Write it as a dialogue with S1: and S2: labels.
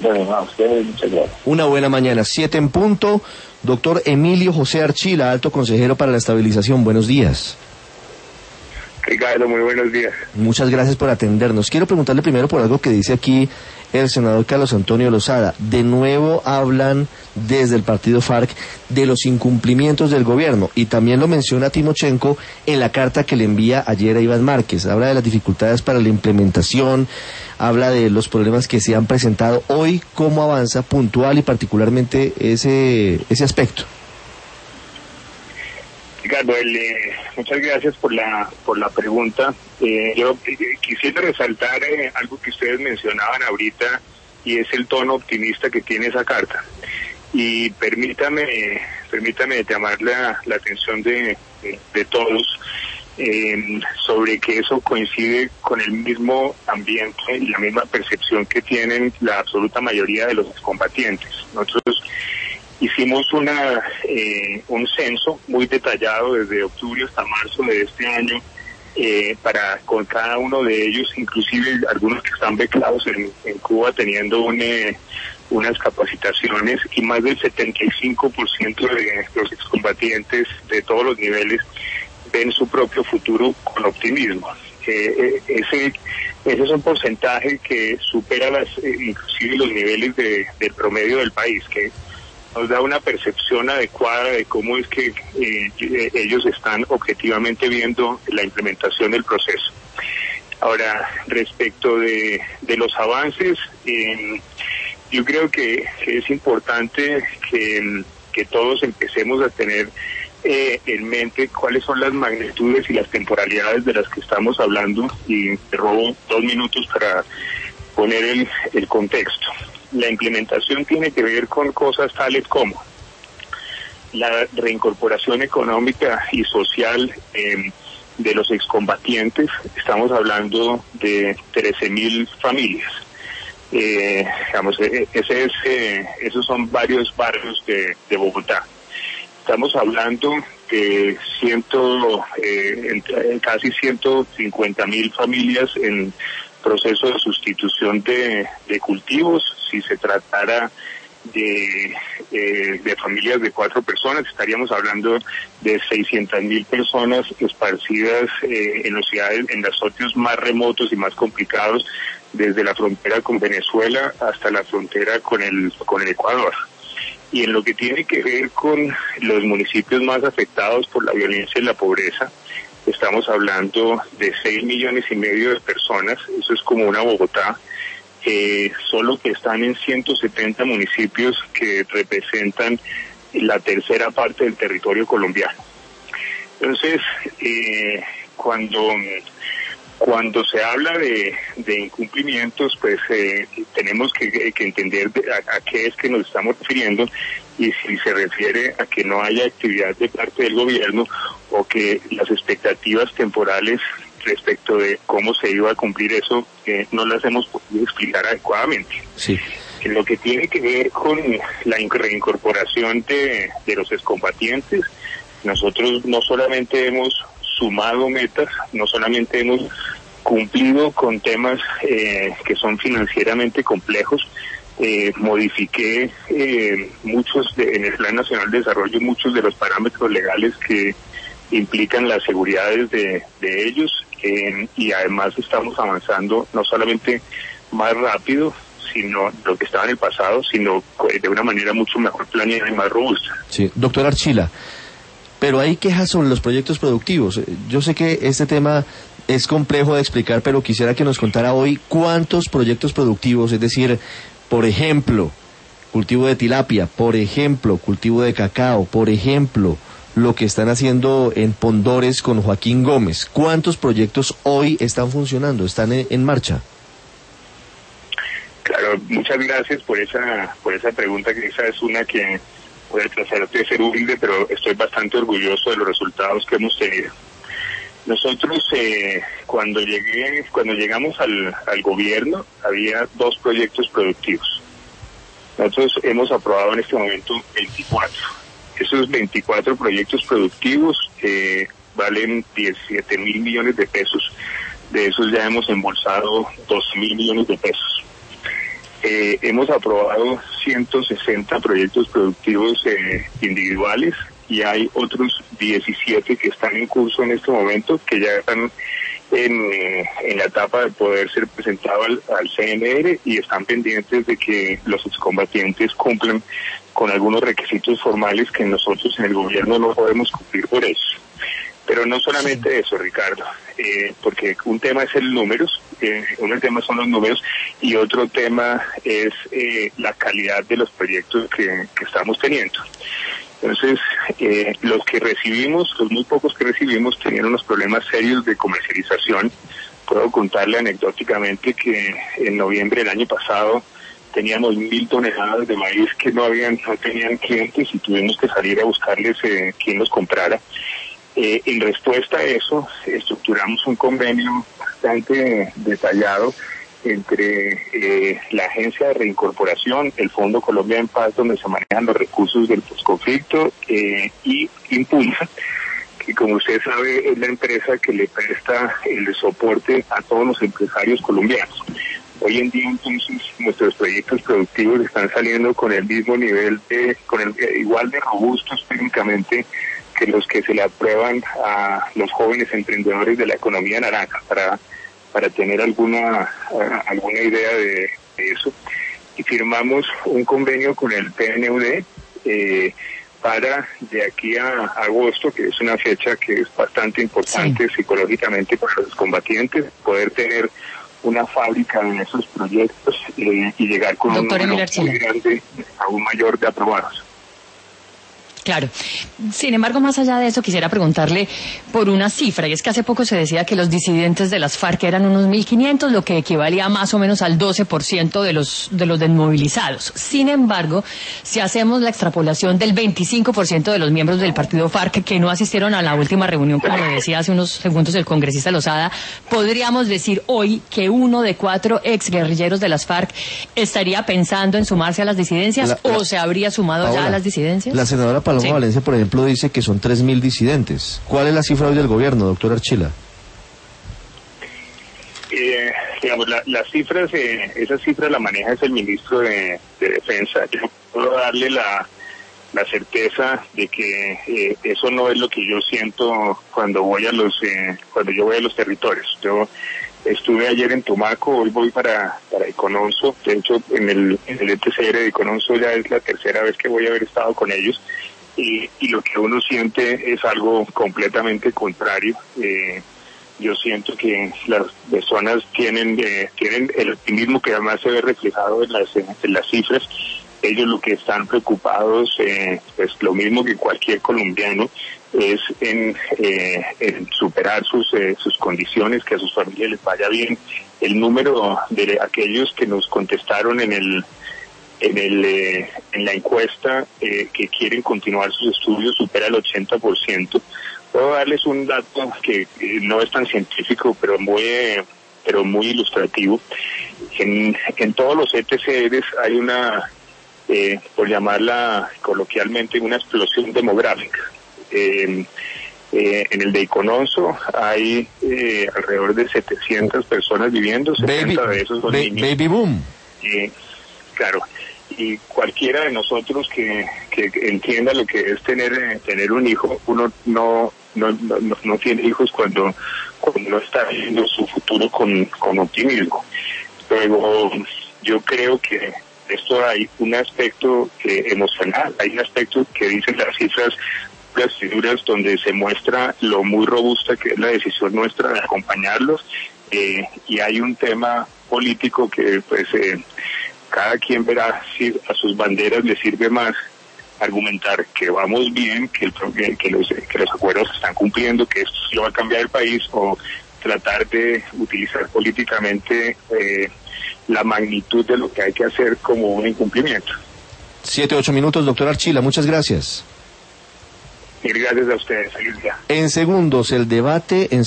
S1: Bueno, a ustedes muchas gracias.
S2: Una buena mañana, 7 en punto. Doctor Emilio José Archila, alto consejero para la estabilización, buenos días.
S3: Ricardo, muy buenos días.
S2: Muchas gracias por atendernos. Quiero preguntarle primero por algo que dice aquí el senador Carlos Antonio Lozada. De nuevo hablan desde el partido FARC de los incumplimientos del gobierno y también lo menciona Timochenko en la carta que le envía ayer a Iván Márquez. Habla de las dificultades para la implementación, habla de los problemas que se han presentado. Hoy, ¿cómo avanza puntual y particularmente ese aspecto?
S3: Ricardo, muchas gracias por la pregunta. Yo quisiera resaltar algo que ustedes mencionaban ahorita y es el tono optimista que tiene esa carta. Y permítame llamar la atención de todos sobre que eso coincide con el mismo ambiente y la misma percepción que tienen la absoluta mayoría de los excombatientes. Nosotros hicimos un censo muy detallado desde octubre hasta marzo de este año con cada uno de ellos, inclusive algunos que están becados en Cuba teniendo unas capacitaciones, y más del 75% de los excombatientes de todos los niveles ven su propio futuro con optimismo. Ese es un porcentaje que supera inclusive los niveles del promedio del país, que nos da una percepción adecuada de cómo es que ellos están objetivamente viendo la implementación del proceso. Ahora, respecto de los avances, yo creo que es importante que todos empecemos a tener en mente cuáles son las magnitudes y las temporalidades de las que estamos hablando, y te robo 2 minutos para poner el contexto. La implementación tiene que ver con cosas tales como la reincorporación económica y social de los excombatientes. Estamos hablando de 13.000 familias. Esos son varios barrios de Bogotá. Estamos hablando de casi 150.000 familias en proceso de sustitución de cultivos. Si se tratara de familias de 4 personas, estaríamos hablando de 600.000 personas esparcidas en los sitios más remotos y más complicados, desde la frontera con Venezuela hasta la frontera con el Ecuador. Y en lo que tiene que ver con los municipios más afectados por la violencia y la pobreza, estamos hablando de 6,5 millones de personas. Eso es como una Bogotá, solo que están en 170 municipios que representan la tercera parte del territorio colombiano. Entonces, cuando se habla de incumplimientos, pues tenemos que entender a qué es que nos estamos refiriendo, y si se refiere a que no haya actividad de parte del gobierno o que las expectativas temporales respecto de cómo se iba a cumplir eso no las hemos podido explicar adecuadamente.
S2: Sí.
S3: En lo que tiene que ver con la reincorporación de los excombatientes, nosotros no solamente hemos sumado metas, no solamente hemos cumplido con temas que son financieramente complejos. Modifiqué en el Plan Nacional de Desarrollo muchos de los parámetros legales que implican las seguridades de ellos, y además estamos avanzando no solamente más rápido, sino lo que estaba en el pasado, sino de una manera mucho mejor planeada y más robusta.
S2: Sí, doctor Archila, pero hay quejas sobre los proyectos productivos. Yo sé que este tema es complejo de explicar, pero quisiera que nos contara hoy cuántos proyectos productivos, es decir, por ejemplo, cultivo de tilapia, por ejemplo, cultivo de cacao, por ejemplo, lo que están haciendo en Pondores con Joaquín Gómez. ¿Cuántos proyectos hoy están funcionando, están en marcha?
S3: Claro, muchas gracias por esa pregunta, que esa es una que puede tratar de ser humilde, pero estoy bastante orgulloso de los resultados que hemos tenido. Nosotros cuando llegamos al gobierno había 2 proyectos productivos. Nosotros hemos aprobado en este momento 24. Esos 24 proyectos productivos valen 17,000 millones de pesos. De esos ya hemos embolsado 12,000 millones de pesos. Hemos aprobado 160 proyectos productivos individuales y hay otros 17 que están en curso en este momento, que ya están en la etapa de poder ser presentado al CNR y están pendientes de que los excombatientes cumplan con algunos requisitos formales que nosotros en el gobierno no podemos cumplir por eso. Pero no solamente eso, Ricardo, porque un tema es el números, un tema son los números y otro tema es la calidad de los proyectos que estamos teniendo. Entonces, los que recibimos, los muy pocos que recibimos, tenían unos problemas serios de comercialización. Puedo contarle anecdóticamente que en noviembre del año pasado teníamos 1.000 toneladas de maíz que no tenían clientes y tuvimos que salir a buscarles quien los comprara. En respuesta a eso, estructuramos un convenio bastante detallado entre la Agencia de Reincorporación, el Fondo Colombia en Paz, donde se manejan los recursos del posconflicto, y Impulsa, que como usted sabe es la empresa que le presta el soporte a todos los empresarios colombianos. Hoy en día entonces nuestros proyectos productivos están saliendo con el mismo nivel igual de robustos técnicamente que los que se le aprueban a los jóvenes emprendedores de la economía naranja, para tener alguna idea de eso. Y firmamos un convenio con el PNUD para de aquí a agosto, que es una fecha que es bastante importante psicológicamente para los combatientes, poder tener una fábrica de esos proyectos y llegar con un número muy grande, aún mayor de aprobados.
S1: Claro. Sin embargo, más allá de eso, quisiera preguntarle por una cifra, y es que hace poco se decía que los disidentes de las FARC eran unos 1.500, lo que equivalía más o menos al 12% de los desmovilizados. Sin embargo, si hacemos la extrapolación del 25% de los miembros del partido FARC que no asistieron a la última reunión, como le decía hace unos segundos el congresista Lozada, podríamos decir hoy que 1 de 4 exguerrilleros de las FARC estaría pensando en sumarse a las disidencias o se habría sumado ya a las disidencias.
S2: La senadora Paloma Valencia, por ejemplo, dice que son 3.000 disidentes. ¿Cuál es la cifra hoy del gobierno, doctor Archila?
S3: Digamos, las cifras, esa cifra la maneja es el ministro de Defensa. Yo puedo darle la certeza de que eso no es lo que yo siento cuando yo voy a los territorios. Yo estuve ayer en Tumaco, hoy voy para Econonso. De hecho, en el ETCR de Econonso ya es la tercera vez que voy a haber estado con ellos. Y lo que uno siente es algo completamente contrario. Yo siento que las personas tienen el optimismo que además se ve reflejado en las cifras. Ellos lo que están preocupados, pues lo mismo que cualquier colombiano, es en superar sus condiciones, que a sus familias les vaya bien. El número de aquellos que nos contestaron en la encuesta que quieren continuar sus estudios supera el 80%. Puedo darles un dato que no es tan científico, pero muy ilustrativo. En todos los ETCRs hay una, por llamarla coloquialmente, una explosión demográfica. En el de Icononso hay alrededor de 700 personas viviendo, 70 de esos son niños.
S2: Baby boom.
S3: Claro. Y cualquiera de nosotros que entienda lo que es tener un hijo, uno no tiene hijos cuando no está viendo su futuro con optimismo. Luego, yo creo que esto hay un aspecto emocional, hay un aspecto que dicen las cifras, las figuras donde se muestra lo muy robusta que es la decisión nuestra de acompañarlos, y hay un tema político que pues cada quien verá si a sus banderas le sirve más argumentar que vamos bien, que los acuerdos se están cumpliendo, que esto sí va a cambiar el país, o tratar de utilizar políticamente la magnitud de lo que hay que hacer como un incumplimiento.
S2: 7-8 minutos, doctor Archila, muchas gracias.
S3: Mil gracias a ustedes, feliz día.
S2: En segundos, el debate en